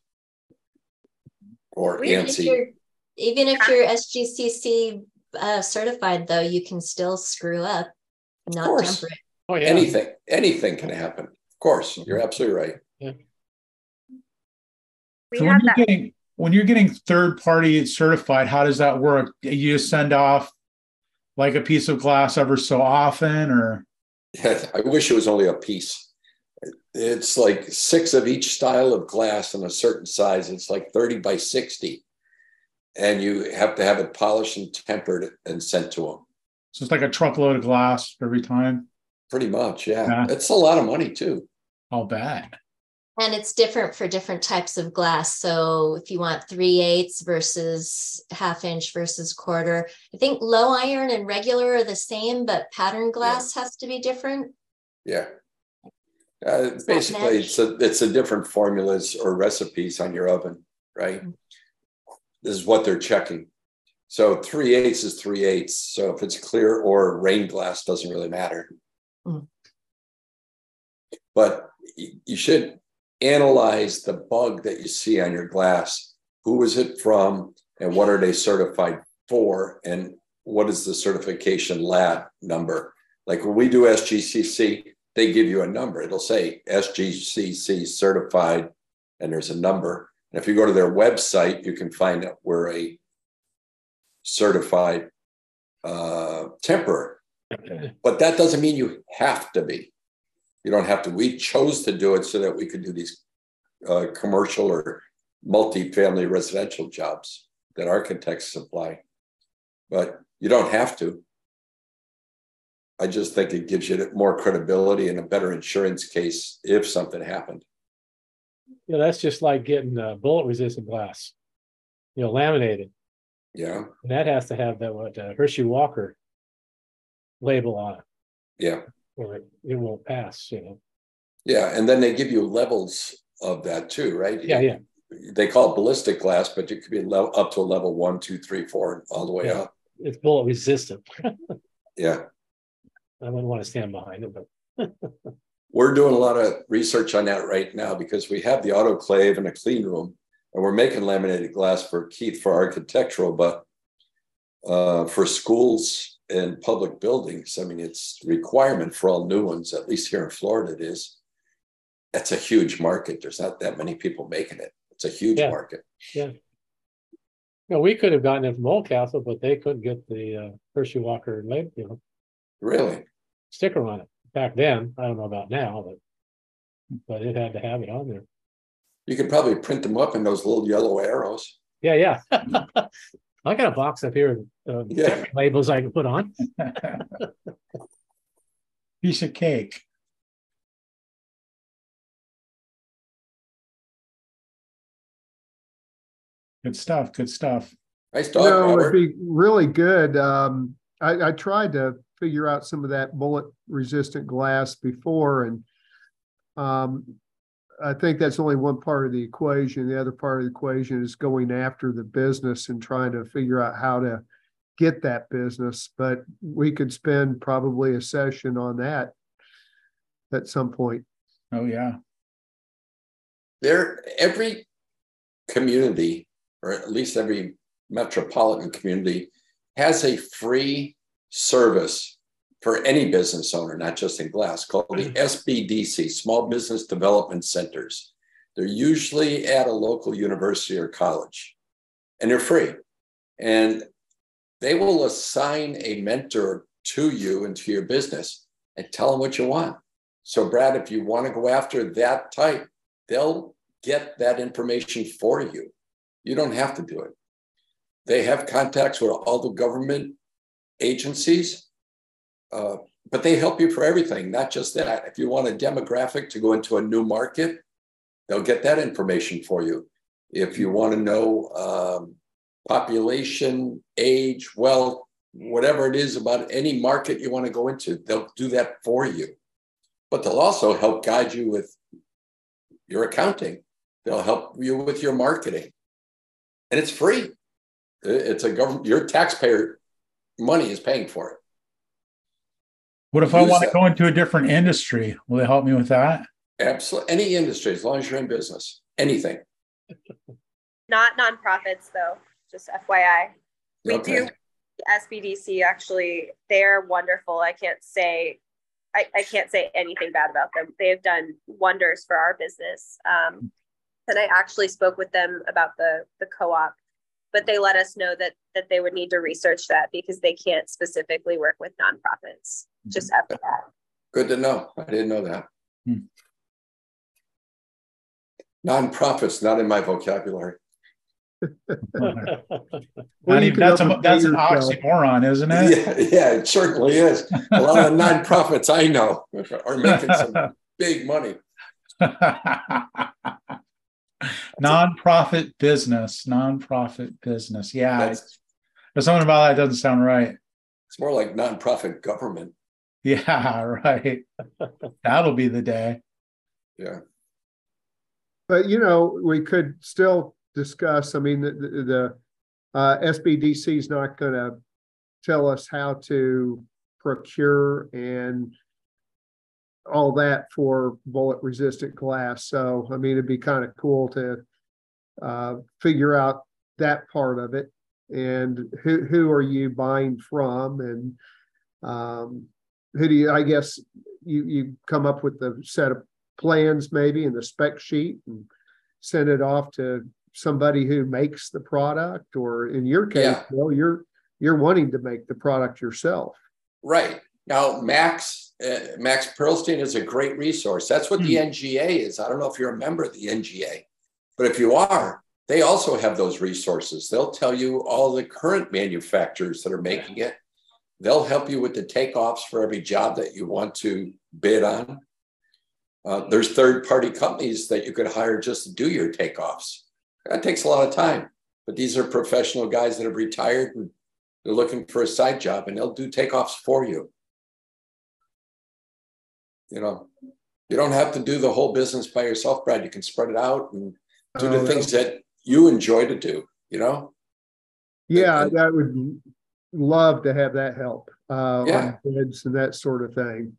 or ANSI. Even if you're SGCC certified, though, you can still screw up, not temper it. Oh, yeah. Anything can happen. Of course, you're absolutely right. Yeah. So when you're getting third-party certified, how does that work? You just send off like a piece of glass ever so often, or? Yeah, I wish it was only a piece. It's like 6 of each style of glass in a certain size. It's like 30 by 60. And you have to have it polished and tempered and sent to them. So it's like a truckload of glass every time? Pretty much, yeah. It's a lot of money too. I'll bet. And it's different for different types of glass. So if you want 3/8 versus 1/2 inch versus quarter, I think low iron and regular are the same, but pattern glass has to be different. Yeah. Basically, it's a different formulas or recipes on your oven. right? This is what they're checking. So 3/8 is 3/8. So if it's clear or rain glass, doesn't really matter. Mm. But you should analyze the bug that you see on your glass. Who is it from and what are they certified for? And what is the certification lab number? Like when we do SGCC, they give you a number. It'll say SGCC certified and there's a number. And if you go to their website, you can find out we're a certified temporary. But that doesn't mean you have to be. You don't have to. We chose to do it so that we could do these commercial or multi-family residential jobs that architects supply. But you don't have to. I just think it gives you more credibility and a better insurance case if something happened. Yeah, that's just like getting bullet resistant glass, laminated. Yeah. And that has to have that Hershey Walker label on it. Yeah. Or it won't pass, Yeah, and then they give you levels of that too, right? Yeah. They call it ballistic glass, but you could be up to a level 1, 2, 3, 4, all the way up. It's bullet resistant. Yeah. I wouldn't want to stand behind it, but we're doing a lot of research on that right now because we have the autoclave and a clean room, and we're making laminated glass for Keith for architectural, but for schools and public buildings, I mean, it's a requirement for all new ones, at least here in Florida it is. That's a huge market. There's not that many people making it. It's a huge market. Yeah. We could have gotten it from Oldcastle, but they couldn't get the Hershey Walker label, Really? sticker on it. Back then, I don't know about now, but it had to have it on there. You could probably print them up in those little yellow arrows. Yeah. I got a box up here of labels I can put on. Piece of cake. Good stuff. Good stuff. Nice talk, Robert. It'd be really good. I tried to figure out some of that bullet resistant glass before, and I think that's only one part of the equation. The other part of the equation is going after the business and trying to figure out how to get that business. But we could spend probably a session on that at some point. Oh, yeah. Every community, or at least every metropolitan community, has a free service for any business owner, not just in glass, called the SBDC, Small Business Development Centers. They're usually at a local university or college, and they're free. And they will assign a mentor to you and to your business and tell them what you want. So, Brad, if you want to go after that type, they'll get that information for you. You don't have to do it. They have contacts with all the government agencies. But they help you for everything, not just that. If you want a demographic to go into a new market, they'll get that information for you. If you want to know population, age, wealth, whatever it is about any market you want to go into, they'll do that for you. But they'll also help guide you with your accounting. They'll help you with your marketing. And it's free. It's a government, your taxpayer money is paying for it. What if I want to go into a different industry? Will they help me with that? Absolutely. Any industry, as long as you're in business, anything. Not nonprofits, though, just FYI. We Okay. do SBDC, actually. They're wonderful. I can't say anything bad about them. They have done wonders for our business. And I actually spoke with them about the co-op, but they let us know that they would need to research that because they can't specifically work with nonprofits. Just after that. Good to know. I didn't know that. Nonprofits, not in my vocabulary. That's an oxymoron, isn't it? Yeah, it certainly is. A lot of nonprofits I know are making some big money. Nonprofit business. Yeah. There's something about that doesn't sound right. It's more like nonprofit government. Yeah, right. That'll be the day. Yeah. But, we could still discuss. I mean, the SBDC is not going to tell us how to procure and all that for bullet resistant glass. So, I mean, it'd be kind of cool to figure out that part of it, and who are you buying from, and who do you, I guess you come up with the set of plans maybe and the spec sheet and send it off to somebody who makes the product, or in your case, well, you're wanting to make the product yourself. Right. Now, Max Perlstein is a great resource. That's what the NGA is. I don't know if you're a member of the NGA, but if you are, they also have those resources. They'll tell you all the current manufacturers that are making it. They'll help you with the takeoffs for every job that you want to bid on. There's third-party companies that you could hire just to do your takeoffs. That takes a lot of time, but these are professional guys that have retired and they're looking for a side job, and they'll do takeoffs for you. You know, you don't have to do the whole business by yourself, Brad. You can spread it out and do the things that you enjoy to do, you know? Yeah, I would love to have that help on bids and that sort of thing.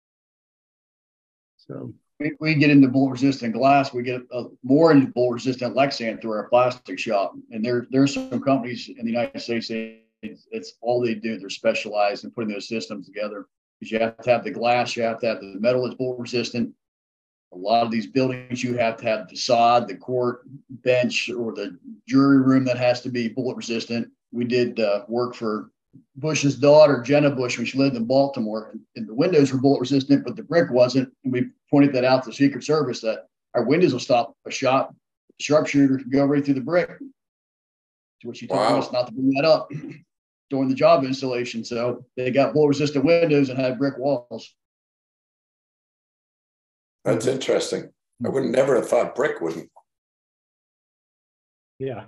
So we get into bullet resistant glass. We get more into bullet resistant Lexan through our plastic shop. And there's some companies in the United States, it's all they do. They're specialized in putting those systems together, because you have to have the glass, you have to have the metal that's bullet resistant. A lot of these buildings, you have to have the facade, the court bench, or the jury room that has to be bullet resistant. We did work for Bush's daughter, Jenna Bush, when she lived in Baltimore, and the windows were bullet resistant, but the brick wasn't. And we pointed that out to the Secret Service, that our windows will stop a shot. Sharpshooter can go right through the brick. To which she told us not to bring that up during the job installation. So they got bullet resistant windows and had brick walls. That's interesting. I would never have thought brick wouldn't. Yeah.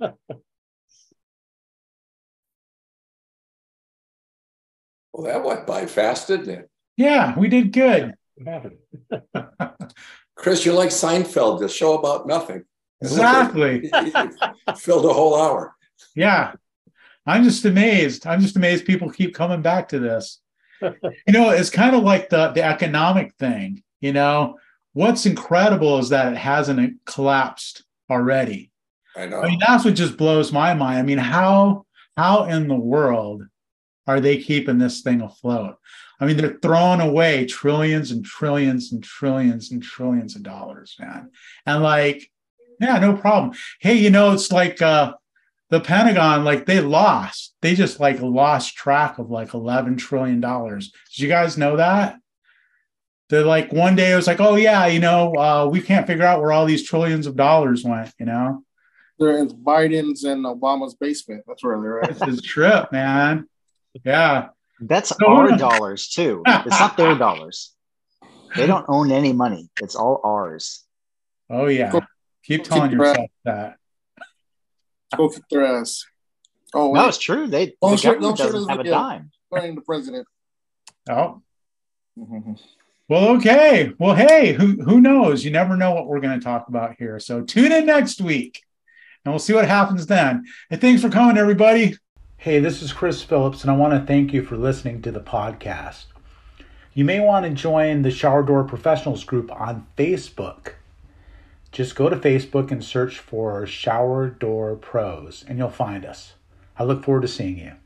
Well, that went by fast, didn't it? Yeah, we did good. What happened? Chris, you're like Seinfeld, the show about nothing. Exactly. Filled a whole hour. Yeah. I'm just amazed. People keep coming back to this. You know, it's kind of like the economic thing. You know, what's incredible is that it hasn't collapsed already. I know. I mean, that's what just blows my mind. I mean, how in the world are they keeping this thing afloat? I mean, they're throwing away trillions and trillions and trillions and trillions of dollars, man. And like, yeah, no problem. Hey, you know, it's like the Pentagon, like they just like lost track of like $11 trillion. Did you guys know that? They're like, one day it was like, oh yeah, you know, we can't figure out where all these trillions of dollars went, you know? They're in Biden's and Obama's basement. That's where they're at. It's a trip, man. Yeah. That's our dollars too. It's not their dollars. They don't own any money. It's all ours. Oh yeah. Keep telling yourself that. Go kick their ass. Oh, no, it's true. The government doesn't have a dime. The president. Oh. Mm-hmm. Well, okay. Well, hey, who knows? You never know what we're going to talk about here. So tune in next week, and we'll see what happens then. And thanks for coming, everybody. Hey, this is Chris Phillips, and I want to thank you for listening to the podcast. You may want to join the Shower Door Professionals group on Facebook. Just go to Facebook and search for Shower Door Pros, and you'll find us. I look forward to seeing you.